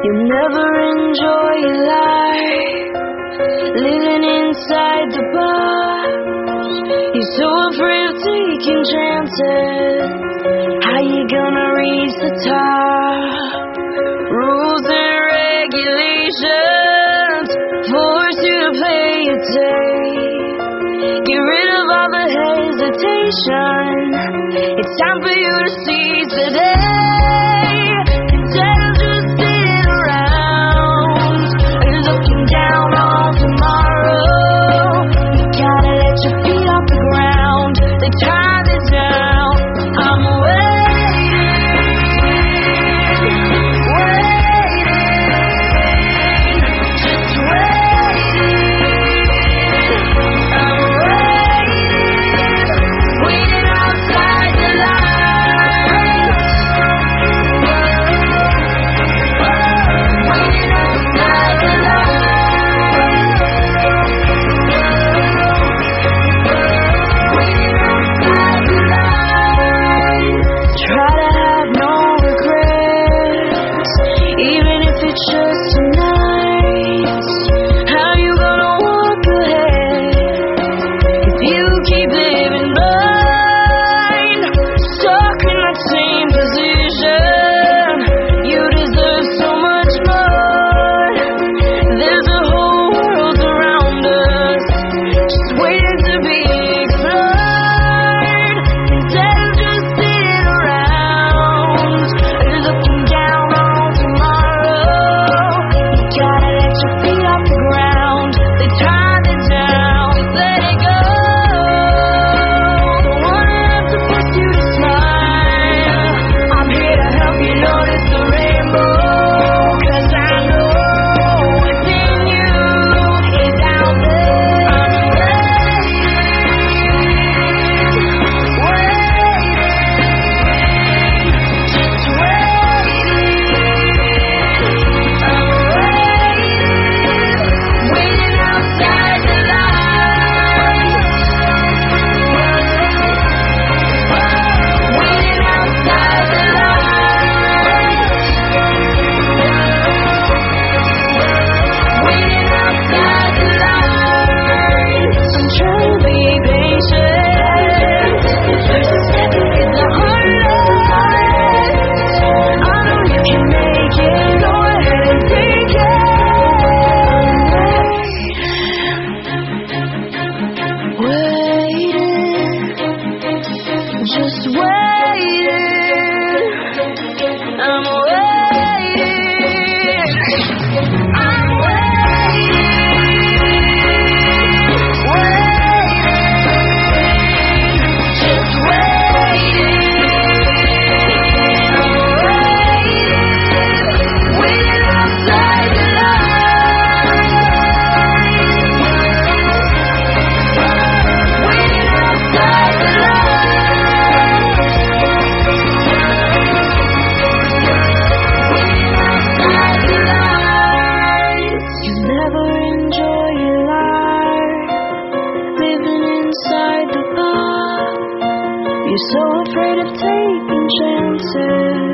You never enjoy your life, living inside the box. You're so afraid of taking chances. How you gonna reach the top? Rules and regulations force you to play it safe. Get rid of all the hesitation. It's time for you to seize the day. Instead of just sitting around, looking down on tomorrow. You gotta let your feet off the ground. The time is now. I'm just waiting. I'm waiting. I'm waiting. Waiting. Just waiting. I'm waiting. Waiting outside the line. Waiting outside the line. You're so afraid of taking chances.